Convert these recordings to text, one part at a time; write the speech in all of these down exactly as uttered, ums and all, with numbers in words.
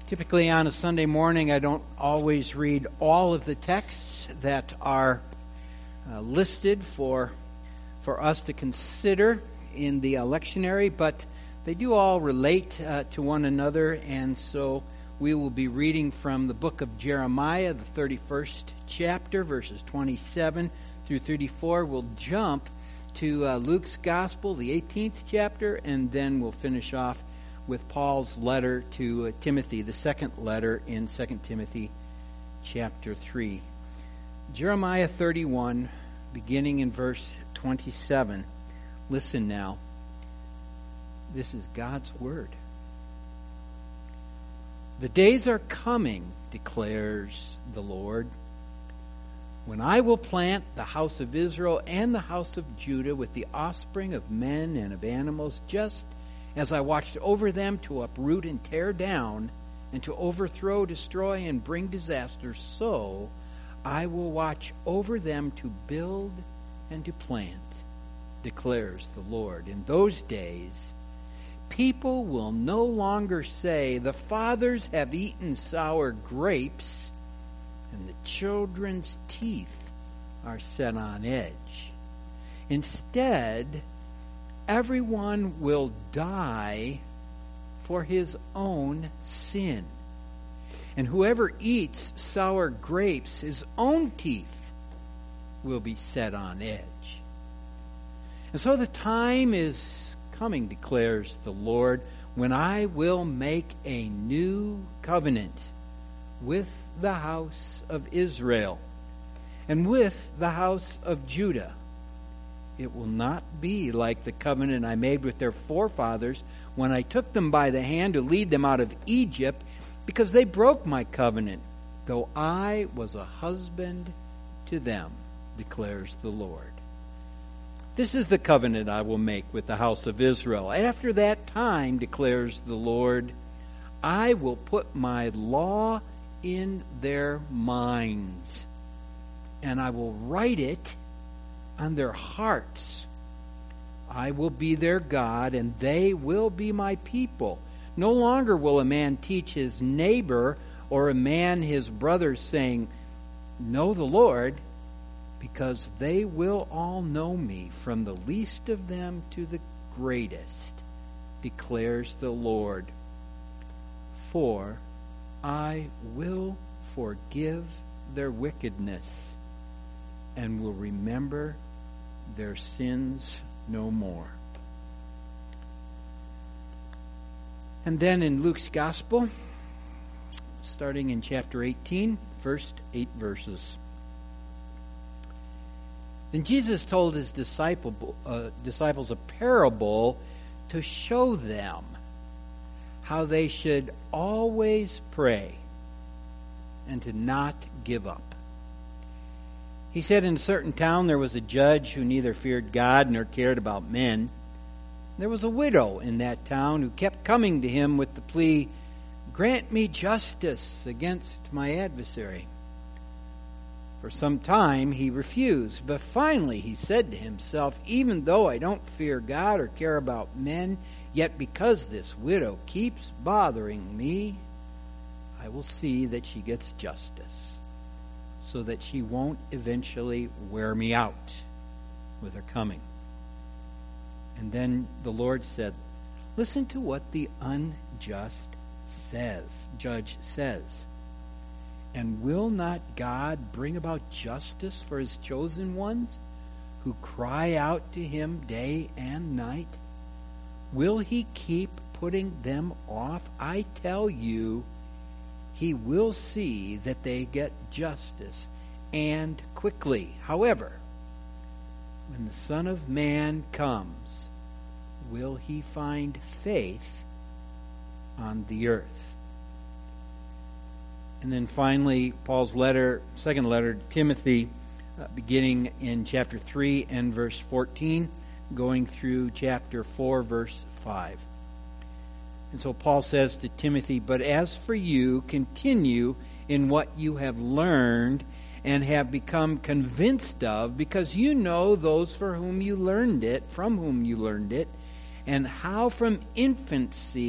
Typically on a Sunday morning, I don't always read all of the texts that are uh, listed for for us to consider in the lectionary, but they do all relate uh, to one another, and so we will be reading from the book of Jeremiah, the thirty-first chapter, verses twenty-seven through thirty-four. We'll jump to uh, Luke's Gospel, the eighteenth chapter, and then we'll finish off with Paul's letter to uh, Timothy, the second letter in Second Timothy chapter three. Jeremiah thirty-one, beginning in verse twenty-seven. Listen now. This is God's word. The days are coming, declares the Lord, when I will plant the house of Israel and the house of Judah with the offspring of men and of animals, just as I watched over them to uproot and tear down, and to overthrow, destroy, and bring disaster, so I will watch over them to build and to plant, declares the Lord. In those days, people will no longer say, the fathers have eaten sour grapes, and the children's teeth are set on edge. Instead, everyone will die for his own sin. And whoever eats sour grapes, his own teeth will be set on edge. And so the time is coming, declares the Lord, when I will make a new covenant with the house of Israel and with the house of Judah. It will not be like the covenant I made with their forefathers when I took them by the hand to lead them out of Egypt, because they broke my covenant, though I was a husband to them, declares the Lord. This is the covenant I will make with the house of Israel. After that time, declares the Lord, I will put my law in their minds, and I will write it on their hearts. I will be their God, and they will be my people. No longer will a man teach his neighbor or a man his brother, saying, know the Lord, because they will all know me, from the least of them to the greatest, declares the Lord. For I will forgive their wickedness and will remember their sins no more. And then in Luke's Gospel, starting in chapter eighteen, first eight verses. Then Jesus told his disciple, uh, disciples a parable to show them how they should always pray and to not give up. He said, in a certain town there was a judge who neither feared God nor cared about men. There was a widow in that town who kept coming to him with the plea, grant me justice against my adversary. For some time he refused, but finally he said to himself, even though I don't fear God or care about men, yet because this widow keeps bothering me, I will see that she gets justice, so that she won't eventually wear me out with her coming. And then the Lord said, listen to what the unjust says, judge says. And will not God bring about justice for his chosen ones who cry out to him day and night? Will he keep putting them off? I tell you, he will see that they get justice, and quickly. However, when the Son of Man comes, will he find faith on the earth? And then finally, Paul's letter, second letter to Timothy, uh, beginning in chapter three and verse fourteen, going through chapter four, verse five. And so Paul says to Timothy, but as for you, continue in what you have learned and have become convinced of, because you know those for whom you learned it, from whom you learned it, and how from infancy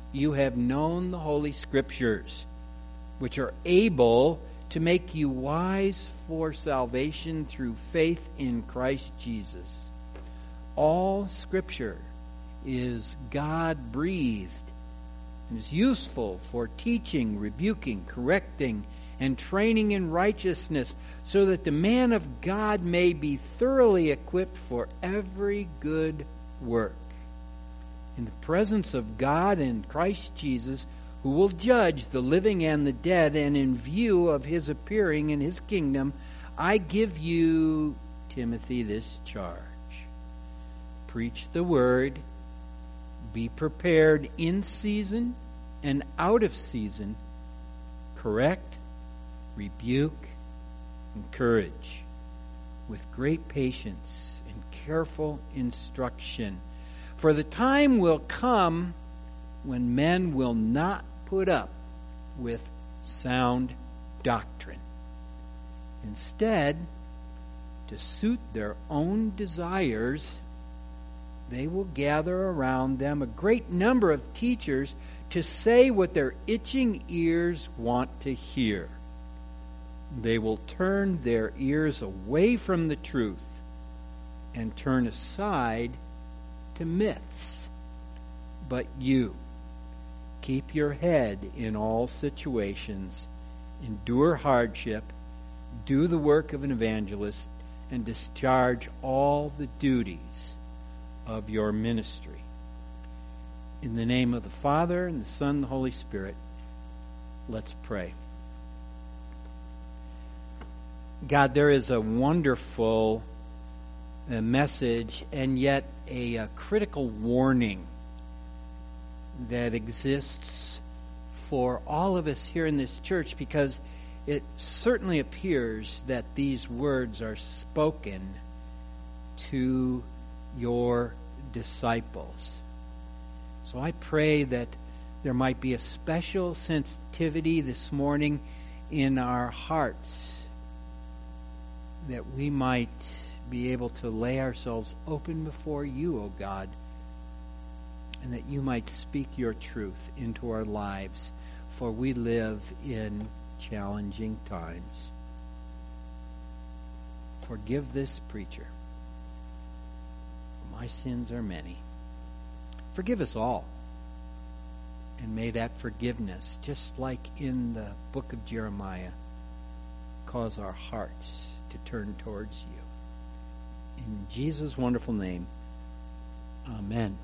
you have known the Holy Scriptures, which are able to make you wise for salvation through faith in Christ Jesus. All Scripture is God-breathed and is useful for teaching, rebuking, correcting, and training in righteousness, so that the man of God may be thoroughly equipped for every good work. In the presence of God and Christ Jesus, who will judge the living and the dead, and in view of his appearing in his kingdom, I give you, Timothy, this charge. Preach the word. Be prepared in season and out of season. Correct, rebuke, encourage with great patience and careful instruction. For the time will come when men will not put up with sound doctrine. Instead, to suit their own desires, they will gather around them a great number of teachers to say what their itching ears want to hear. They will turn their ears away from the truth and turn aside to myths. But you, keep your head in all situations, endure hardship, do the work of an evangelist, and discharge all the duties of your ministry. In the name of the Father, and the Son, and the Holy Spirit, let's pray. God, there is a wonderful uh, message and yet a, a critical warning that exists for all of us here in this church, because it certainly appears that these words are spoken to your disciples. So I pray that there might be a special sensitivity this morning in our hearts, that we might be able to lay ourselves open before you, O God, and that you might speak your truth into our lives, for we live in challenging times. Forgive this preacher. My sins are many. Forgive us all. And may that forgiveness, just like in the book of Jeremiah, cause our hearts to turn towards you. In Jesus' wonderful name, amen.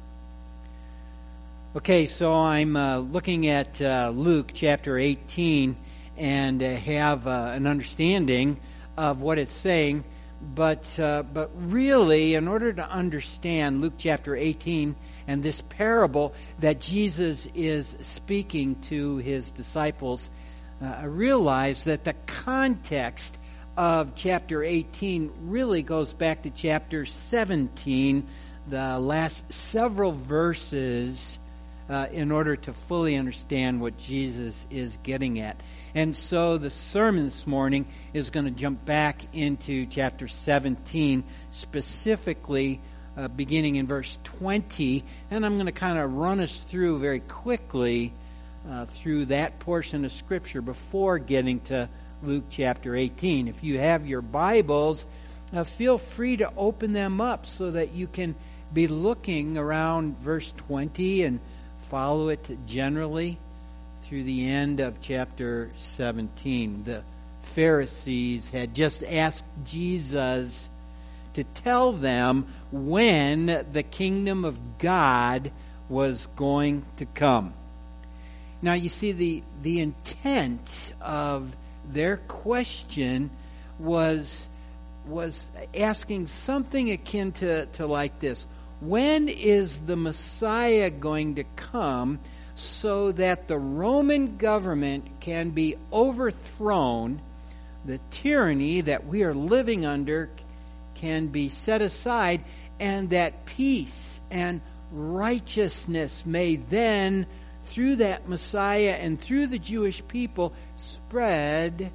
Okay, so I'm uh, looking at uh, Luke chapter eighteen and uh, have uh, an understanding of what it's saying. But uh, but really, in order to understand Luke chapter eighteen and this parable that Jesus is speaking to his disciples, uh, I realize that the context of chapter eighteen really goes back to chapter seventeen, the last several verses, uh, in order to fully understand what Jesus is getting at. And so the sermon this morning is going to jump back into chapter seventeen, specifically uh, beginning in verse twenty. And I'm going to kind of run us through very quickly uh, through that portion of Scripture before getting to Luke chapter eighteen. If you have your Bibles, uh, feel free to open them up so that you can be looking around verse twenty and follow it generally through the end of chapter seventeen. The Pharisees had just asked Jesus to tell them when the kingdom of God was going to come. Now, you see, the, the intent of their question was, was asking something akin to, to like this. When is the Messiah going to come so that the Roman government can be overthrown, the tyranny that we are living under can be set aside, and that peace and righteousness may then, through that Messiah and through the Jewish people, spread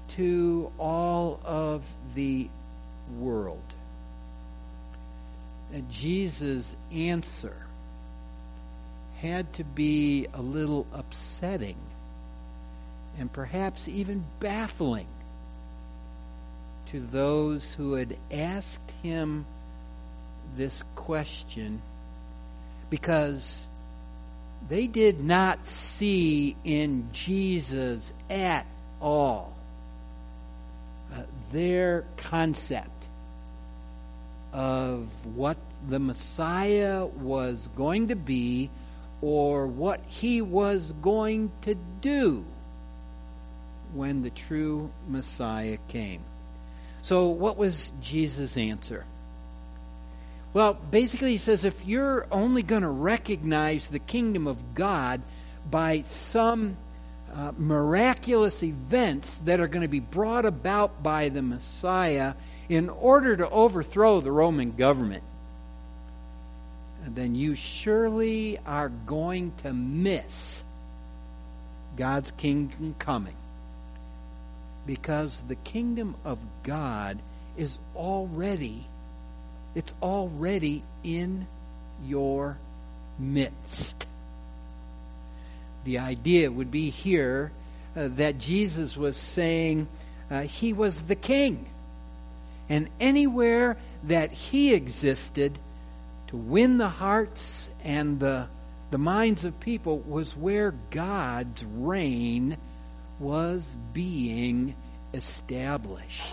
to all of the world? And Jesus' answer had to be a little upsetting and perhaps even baffling to those who had asked him this question, because they did not see in Jesus at all uh, their concept of what the Messiah was going to be or what he was going to do when the true Messiah came. So what was Jesus' answer? Well, basically he says, if you're only going to recognize the kingdom of God by some uh, miraculous events that are going to be brought about by the Messiah in order to overthrow the Roman government, then you surely are going to miss God's kingdom coming. Because the kingdom of God is already, it's already in your midst. The idea would be here uh, that Jesus was saying uh, he was the king. And anywhere that he existed, to win the hearts and the, the minds of people was where God's reign was being established.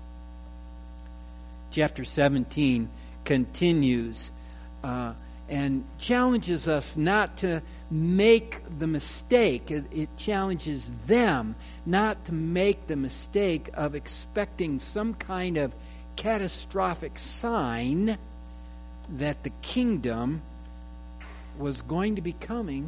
Chapter seventeen continues uh, and challenges us not to make the mistake. It, it challenges them not to make the mistake of expecting some kind of catastrophic sign that the kingdom was going to be coming,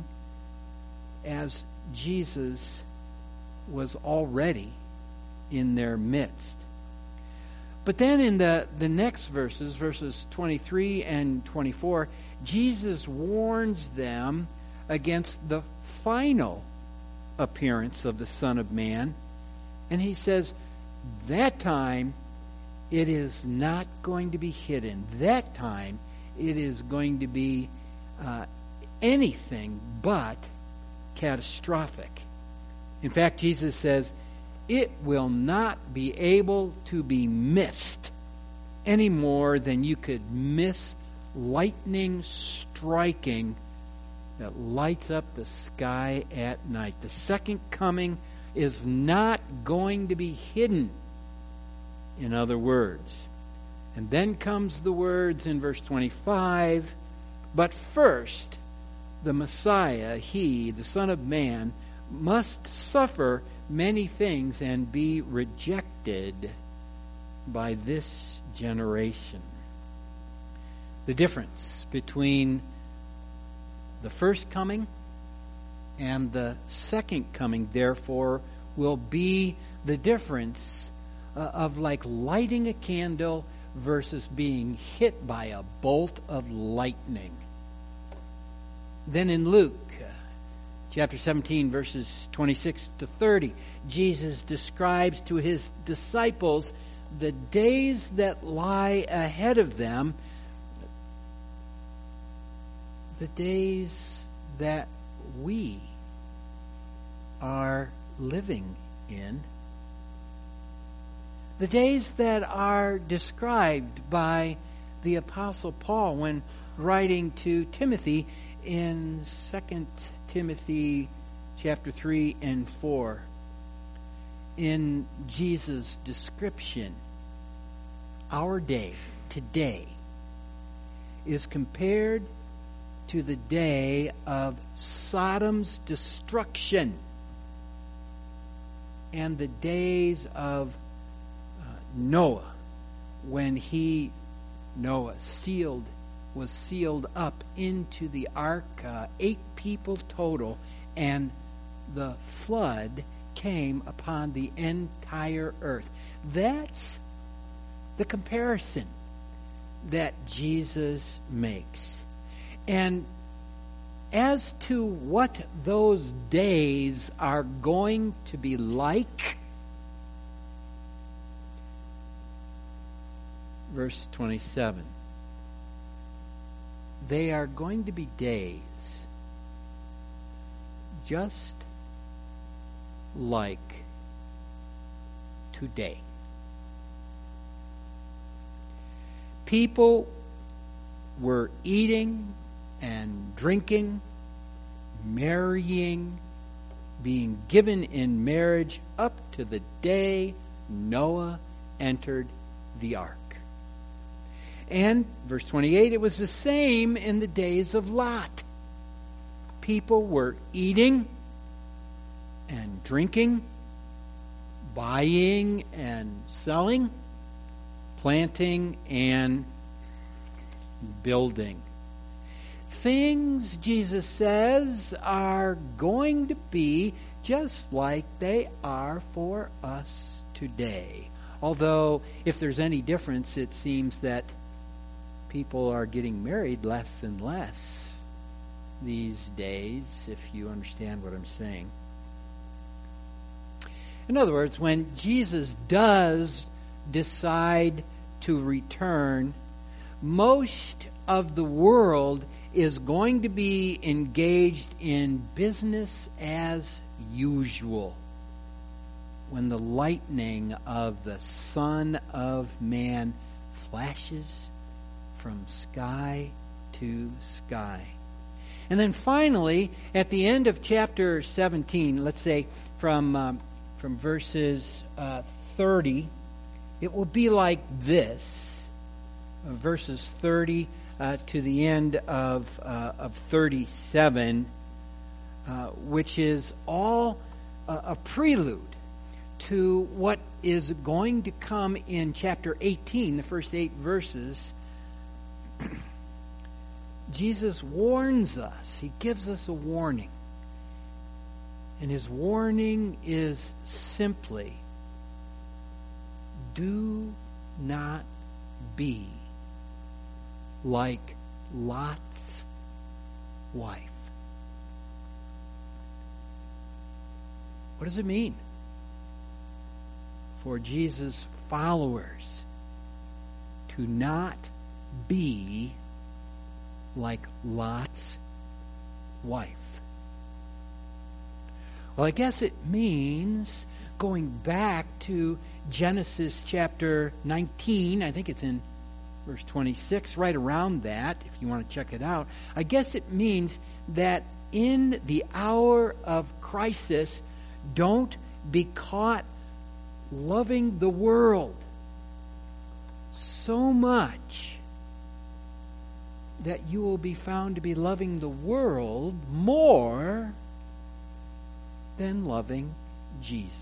as Jesus was already in their midst. But then in the, the next verses, verses twenty-three and twenty-four, Jesus warns them against the final appearance of the Son of Man. And he says, that time it is not going to be hidden. That time it is going to be uh, anything but catastrophic. In fact, Jesus says, it will not be able to be missed any more than you could miss lightning striking that lights up the sky at night. The second coming is not going to be hidden, in other words. And then comes the words in verse twenty-five, but first the Messiah, he, the Son of Man, must suffer many things and be rejected by this generation. The difference between the first coming and the second coming, therefore, will be the difference uh, of like lighting a candle versus being hit by a bolt of lightning. Then in Luke chapter seventeen, verses twenty-six to thirty, Jesus describes to his disciples the days that lie ahead of them, the days that we are living in, the days that are described by the Apostle Paul when writing to Timothy in Second Timothy chapter three and four. In Jesus' description, our day, today, is compared to the day of Sodom's destruction and the days of uh, Noah, when he, Noah, sealed was sealed up into the ark, uh, eight people total, and the flood came upon the entire earth. That's the comparison that Jesus makes. And as to what those days are going to be like, verse twenty-seven, they are going to be days just like today. People were eating and drinking, marrying, being given in marriage up to the day Noah entered the ark. And, verse twenty-eight, it was the same in the days of Lot. People were eating and drinking, buying and selling, planting and building. Things, Jesus says, are going to be just like they are for us today. Although, if there's any difference, it seems that people are getting married less and less these days, if you understand what I'm saying. In other words, when Jesus does decide to return, most of the world is going to be engaged in business as usual when the lightning of the Son of Man flashes from sky to sky. And then finally, at the end of chapter seventeen, let's say from um, from verses uh, thirty, it will be like this, uh, verses thirty uh, to the end of uh, of thirty-seven, uh, which is all uh, a prelude to what is going to come in chapter eighteen, the first eight verses. Jesus warns us. He gives us a warning. And his warning is simply, do not be like Lot's wife. What does it mean for Jesus' followers to not be like Lot's wife? Well, I guess it means going back to Genesis chapter nineteen. I think it's in verse twenty-six, right around that, if you want to check it out. I guess it means that in the hour of crisis, don't be caught loving the world so much that you will be found to be loving the world more than loving Jesus.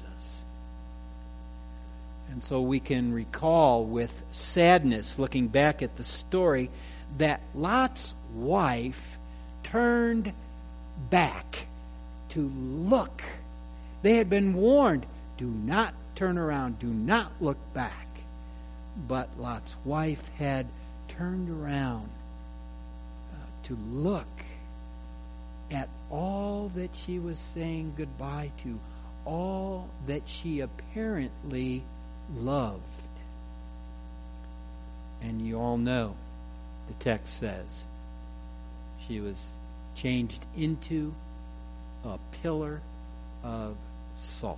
And so we can recall with sadness, looking back at the story, that Lot's wife turned back to look. They had been warned, do not turn around, do not look back. But Lot's wife had turned around uh, to look at all that she was saying goodbye to, all that she apparently loved. And you all know, the text says, she was changed into a pillar of salt.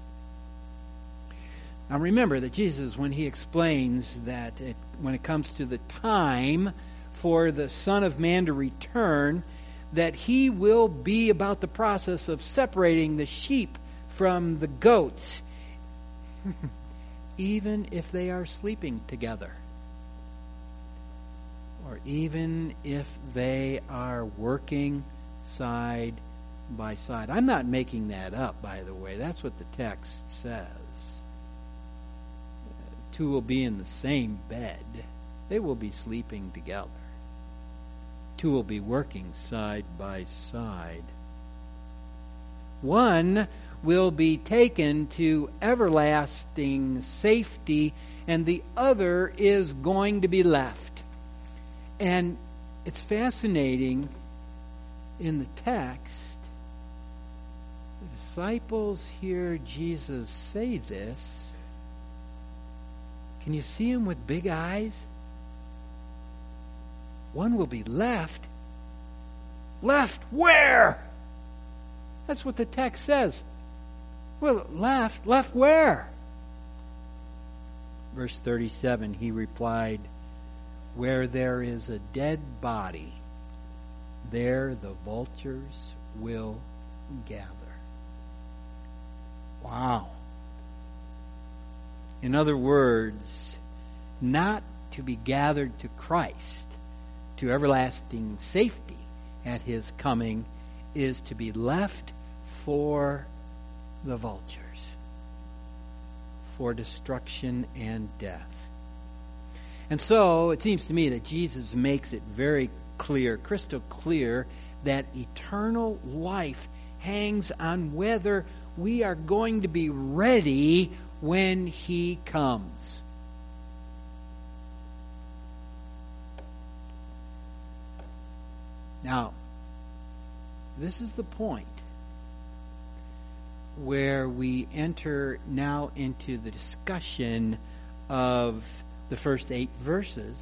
Now remember that Jesus, when he explains that it, when it comes to the time for the Son of Man to return, that he will be about the process of separating the sheep from the goats, even if they are sleeping together, or even if they are working side by side. I'm not making that up, by the way. That's what the text says. Two will be in the same bed. They will be sleeping together. Two will be working side by side. One will be taken to everlasting safety, and the other is going to be left. And it's fascinating in the text. The disciples hear Jesus say this. Can you see him with big eyes? One will be left. Left where? That's what the text says. Well, left, left where? Verse thirty-seven, he replied, where there is a dead body, there the vultures will gather. Wow. In other words, not to be gathered to Christ, to everlasting safety at his coming, is to be left for the vultures, for destruction and death. And so it seems to me that Jesus makes it very clear, crystal clear, that eternal life hangs on whether we are going to be ready when he comes. Now, this is the point where we enter now into the discussion of the first eight verses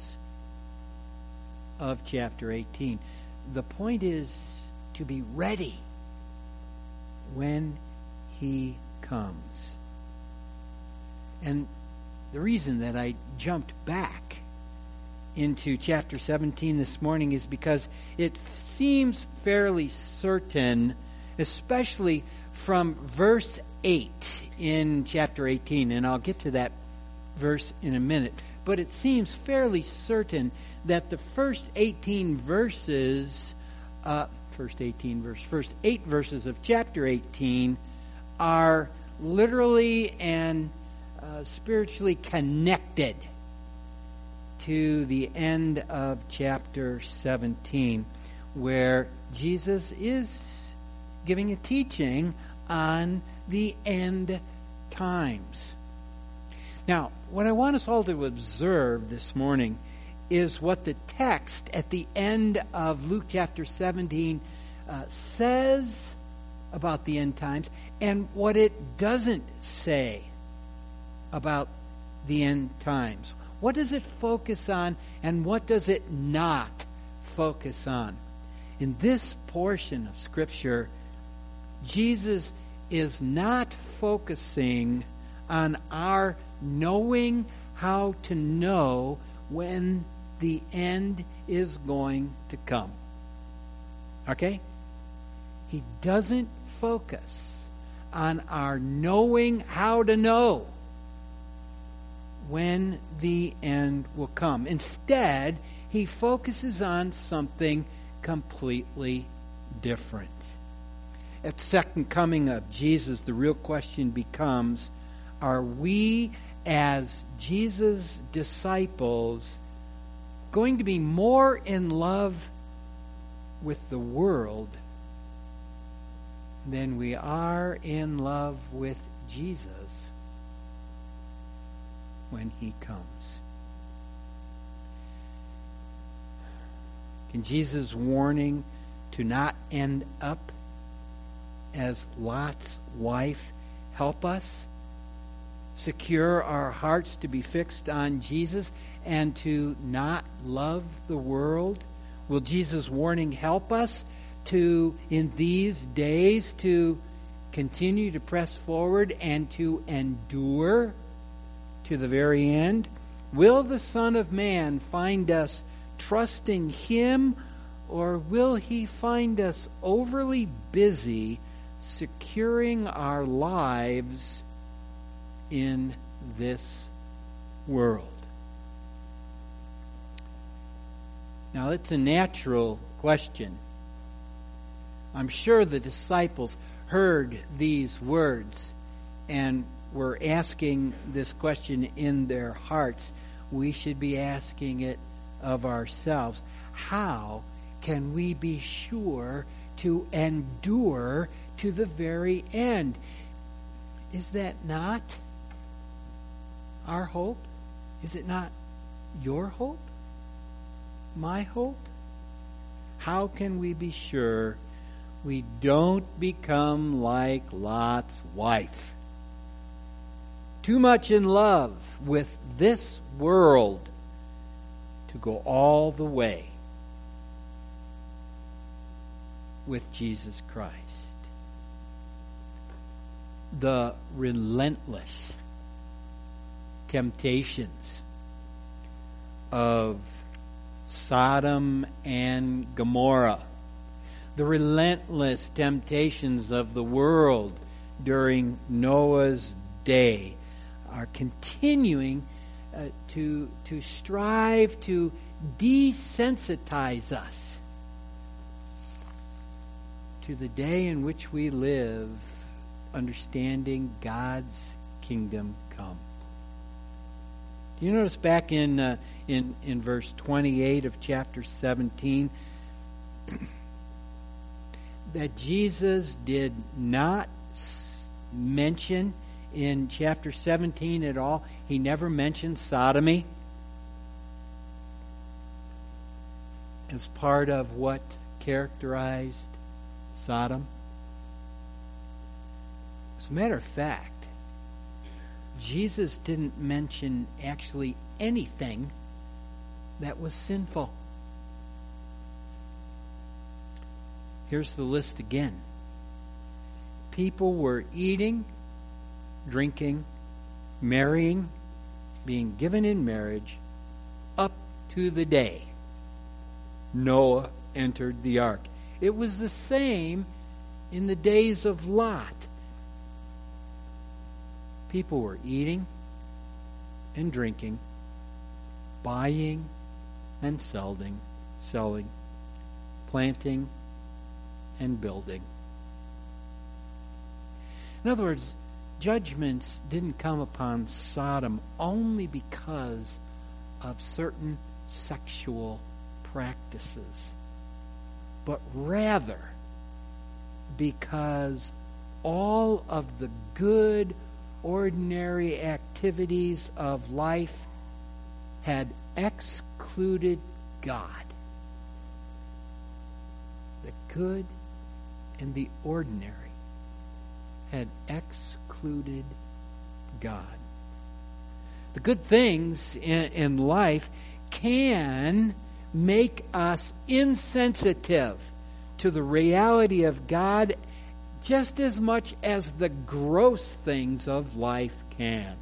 of chapter eighteen. The point is to be ready when he comes. And the reason that I jumped back into chapter seventeen this morning is because it seems fairly certain, especially from verse eight in chapter eighteen, and I'll get to that verse in a minute, but it seems fairly certain that the first eighteen verses, uh, first eighteen verse, first eight verses of chapter eighteen are literally and uh, spiritually connected to the end of chapter seventeen, where Jesus is giving a teaching on the end times. Now, what I want us all to observe this morning is what the text at the end of Luke chapter seventeen uh, says about the end times and what it doesn't say about the end times. What does it focus on and what does it not focus on? In this portion of Scripture, Jesus is not focusing on our knowing how to know when the end is going to come. Okay? He doesn't focus on our knowing how to know when the end will come. Instead, he focuses on something completely different. At the second coming of Jesus, the real question becomes, are we as Jesus' disciples going to be more in love with the world than we are in love with Jesus when he comes? Can Jesus' warning to not end up as Lot's wife help us secure our hearts to be fixed on Jesus and to not love the world? Will Jesus' warning help us to, in these days, to continue to press forward and to endure to the very end? Will the Son of Man find us trusting him, or will he find us overly busy securing our lives in this world? Now, it's a natural question. I'm sure the disciples heard these words and were asking this question in their hearts. We should be asking it of ourselves. How can we be sure to endure to the very end? Is that not our hope? Is it not your hope? My hope? How can we be sure we don't become like Lot's wife? Too much in love with this world to go all the way with Jesus Christ. the relentless temptations of Sodom and Gomorrah, the relentless temptations of the world during Noah's day are continuing uh, to, to strive to desensitize us to the day in which we live, understanding God's kingdom come. Do you notice back in uh, in in verse twenty-eight of chapter seventeen that Jesus did not s- mention in chapter seventeen at all? He never mentioned sodomy as part of what characterized Sodom. As a matter of fact, Jesus didn't mention actually anything that was sinful. Here's the list again. People were eating, drinking, marrying, being given in marriage up to the day Noah entered the ark. It was the same in the days of Lot. People were eating and drinking, buying and selling, selling, planting and building. In other words, judgments didn't come upon Sodom only because of certain sexual practices, but rather because all of the good, ordinary activities of life had excluded God. The good and the ordinary had excluded God. The good things in, in life can make us insensitive to the reality of God just as much as the gross things of life can.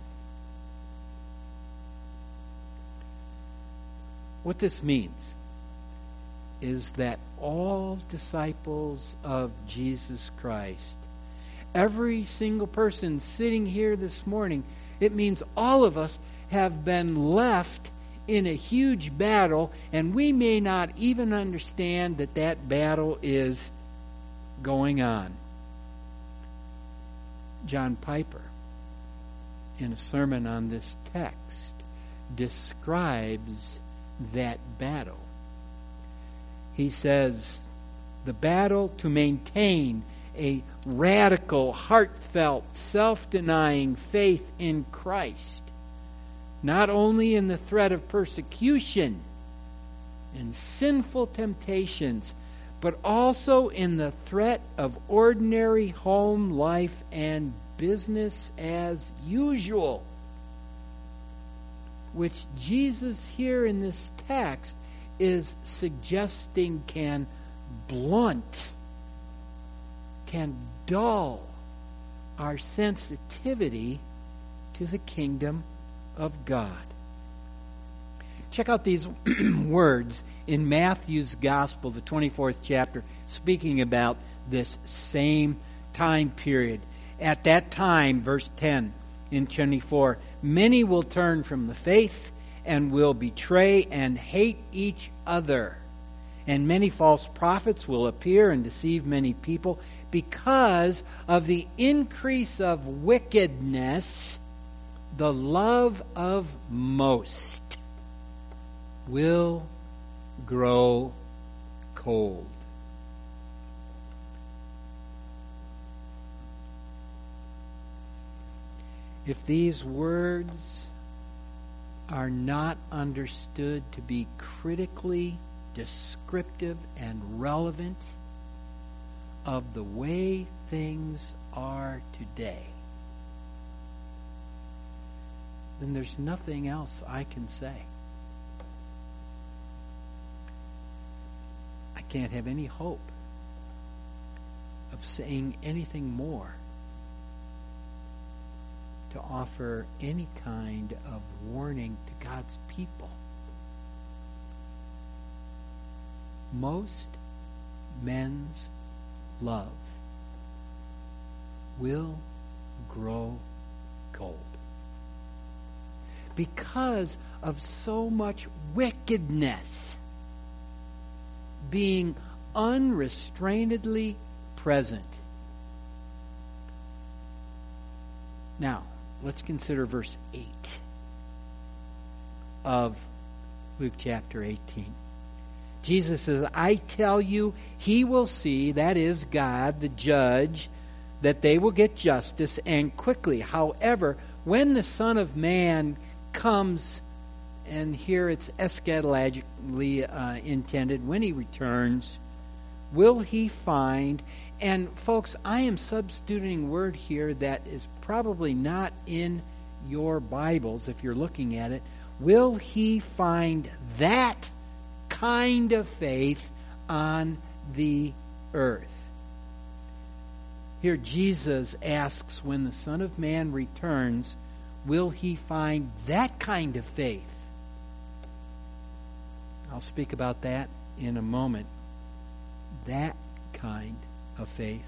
What this means is that all disciples of Jesus Christ, every single person sitting here this morning, it means all of us have been left in a huge battle, and we may not even understand that that battle is going on. John Piper, in a sermon on this text, describes that battle. He says, the battle to maintain a radical, heartfelt, self-denying faith in Christ, not only in the threat of persecution and sinful temptations, but also in the threat of ordinary home life and business as usual, which Jesus here in this text is suggesting can blunt, can dull our sensitivity to the kingdom of God. Check out these words in Matthew's Gospel, the twenty-fourth chapter, speaking about this same time period. At that time, verse ten in twenty-four, many will turn from the faith and will betray and hate each other. And many false prophets will appear and deceive many people. Because of the increase of wickedness, the love of most will grow cold. If these words are not understood to be critically descriptive and relevant of the way things are today, then there's nothing else I can say. I can't have any hope of saying anything more to offer any kind of warning to God's people. Most men's love will grow cold because of so much wickedness being unrestrainedly present. Now, let's consider verse eight of Luke chapter eighteen. Jesus says, I tell you, he will see, that is God, the judge, that they will get justice, and quickly. However, when the Son of Man comes, and here it's eschatologically uh, intended, when he returns, will he find, and folks, I am substituting a word here that is probably not in your Bibles if you're looking at it. Will he find that kind of faith on the earth? Here Jesus asks, when the Son of Man returns, will he find that kind of faith? I'll speak about that in a moment. That kind of faith.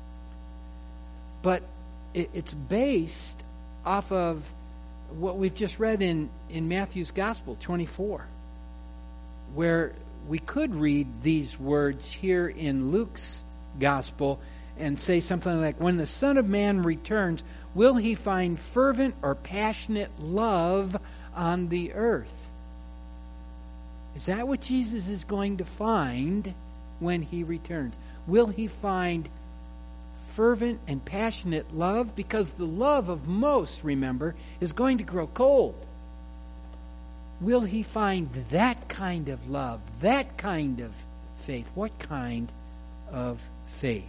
But it, it's based off of what we've just read in, in Matthew's Gospel, twenty-four, where we could read these words here in Luke's Gospel and say something like, when the Son of Man returns, will he find fervent or passionate love on the earth? Is that what Jesus is going to find when he returns? Will he find fervent and passionate love? Because the love of most, remember, is going to grow cold. Will he find that kind of love, that kind of faith? What kind of faith?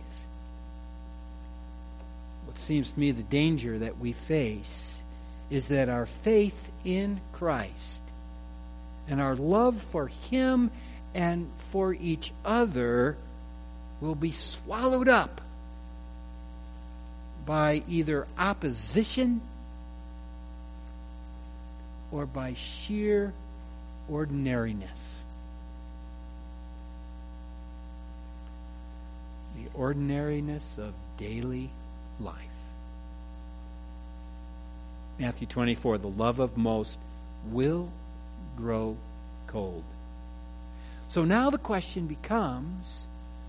What seems to me the danger that we face is that our faith in Christ and our love for him and for each other will be swallowed up by either opposition or by sheer ordinariness. The ordinariness of daily life. Matthew twenty-four, the love of most will grow cold. So now the question becomes,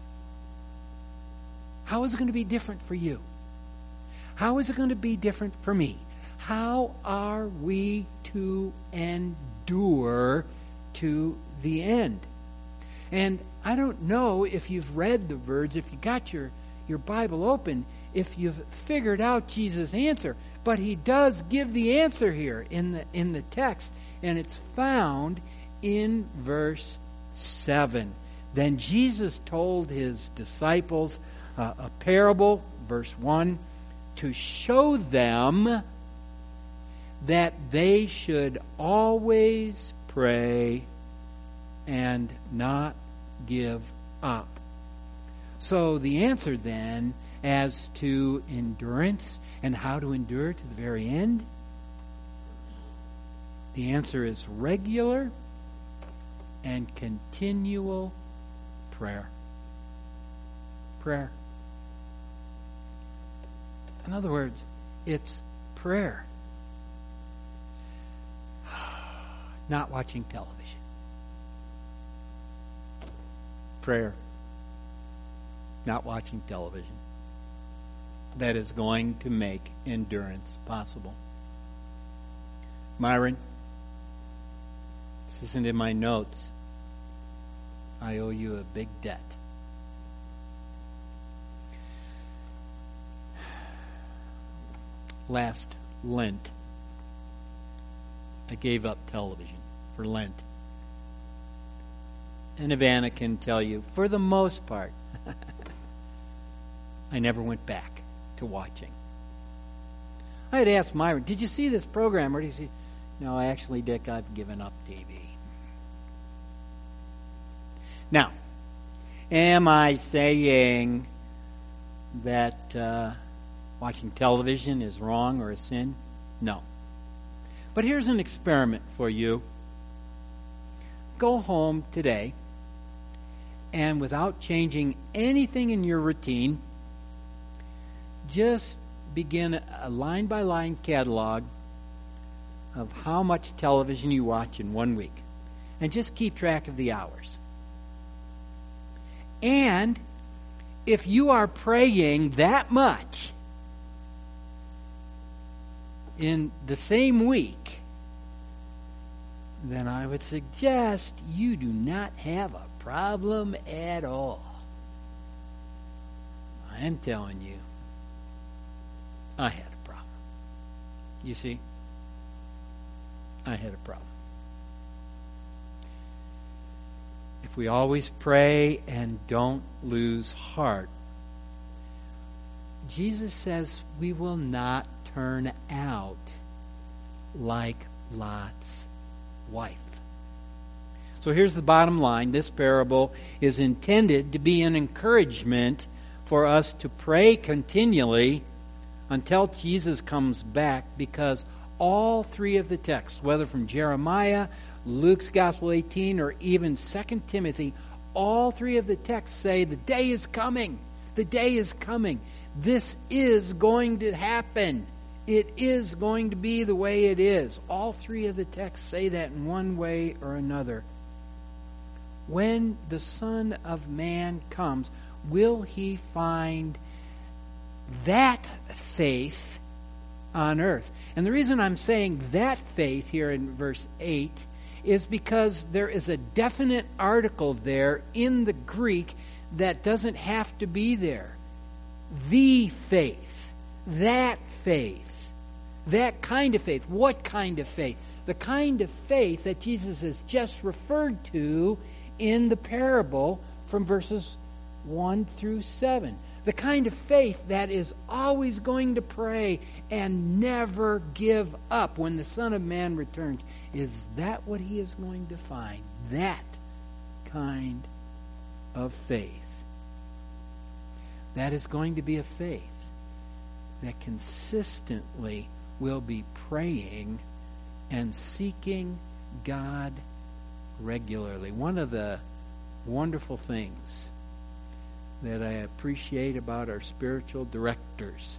how is it going to be different for you? How is it going to be different for me? How are we to endure to the end? And I don't know if you've read the words, if you got your, your Bible open, if you've figured out Jesus' answer, but he does give the answer here in the in the text, and it's found in verse seven. Then Jesus told his disciples uh, a parable, verse one, to show them that they should always pray and not give up. So the answer then as to endurance and how to endure to the very end, the answer is regular and continual prayer. Prayer. In other words, it's prayer. Not watching television. Prayer. Not watching television. That is going to make endurance possible. Myron, this isn't in my notes. I owe you a big debt. Last Lent, I gave up television for Lent. And Ivana can tell you, for the most part, I never went back to watching. I had asked Myron, did you see this program? Or did you see? No, actually, Dick, I've given up T V. Now, am I saying that uh, watching television is wrong or a sin? No. But here's an experiment for you. Go home today, and without changing anything in your routine, just begin a line-by-line catalog of how much television you watch in one week. And just keep track of the hours. And if you are praying that much in the same week, then I would suggest you do not have a problem at all. I am telling you, I had a problem. You see? I had a problem. If we always pray and don't lose heart, Jesus says we will not turn out like Lot's wife. So here's the bottom line. This parable is intended to be an encouragement for us to pray continually until Jesus comes back, because all three of the texts, whether from Jeremiah, Luke's Gospel eighteen, or even Second Timothy, all three of the texts say the day is coming. The day is coming. This is going to happen. It is going to be the way it is. All three of the texts say that in one way or another. When the Son of Man comes, will he find that faith on earth? And the reason I'm saying that faith here in verse eight is because there is a definite article there in the Greek that doesn't have to be there. The faith. That faith. That kind of faith. What kind of faith? The kind of faith that Jesus has just referred to in the parable from verses one through seven. The kind of faith that is always going to pray and never give up when the Son of Man returns. Is that what he is going to find? That kind of faith. That is going to be a faith that consistently will be praying and seeking God regularly. One of the wonderful things that I appreciate about our spiritual directors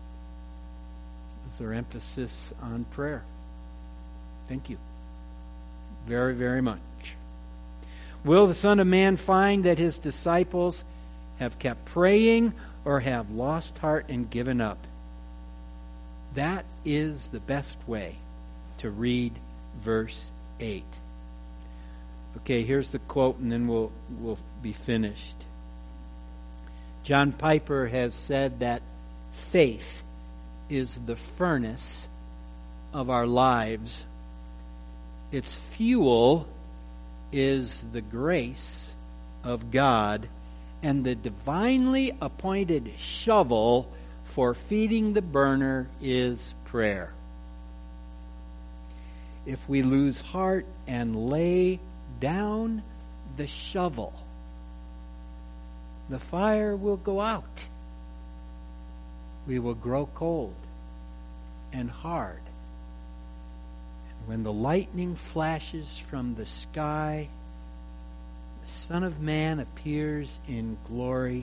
is their emphasis on prayer. Thank you very, very much. Will the Son of Man find that his disciples have kept praying or have lost heart and given up? That is the best way to read verse eight. Okay, here's the quote, and then we'll we'll be finished. John Piper has said that faith is the furnace of our lives. Its fuel is the grace of God, and the divinely appointed shovel for feeding the burner is prayer. If we lose heart and lay down the shovel, the fire will go out. We will grow cold and hard. And when the lightning flashes from the sky, the Son of Man appears in glory,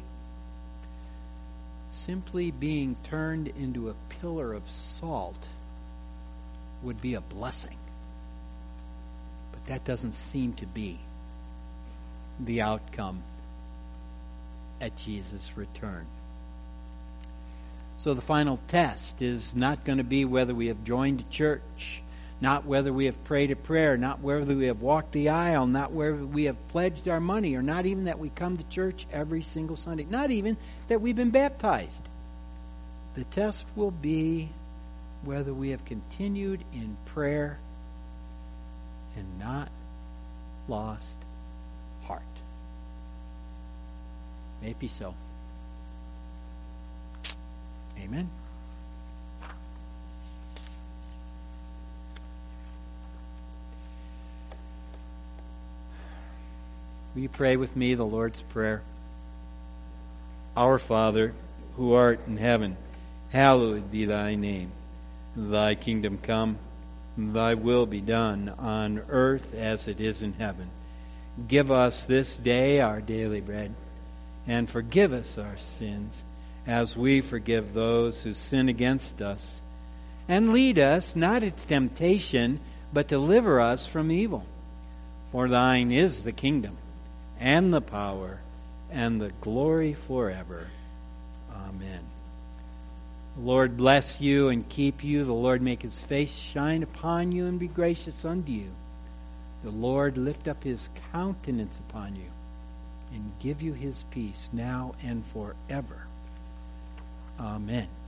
simply being turned into a pillar of salt would be a blessing. But that doesn't seem to be the outcome at Jesus' return. So the final test is not going to be whether we have joined a church, not whether we have prayed a prayer, not whether we have walked the aisle, not whether we have pledged our money, or not even that we come to church every single Sunday, not even that we've been baptized. The test will be whether we have continued in prayer and not lost heart. May it be so. Amen. Will you pray with me the Lord's Prayer? Our Father, who art in heaven, hallowed be thy name. Thy kingdom come, thy will be done on earth as it is in heaven. Give us this day our daily bread, and forgive us our sins as we forgive those who sin against us. And lead us not into temptation, but deliver us from evil. For thine is the kingdom, and the power, and the glory forever. Amen. The Lord bless you and keep you. The Lord make his face shine upon you and be gracious unto you. The Lord lift up his countenance upon you and give you his peace now and forever. Amen.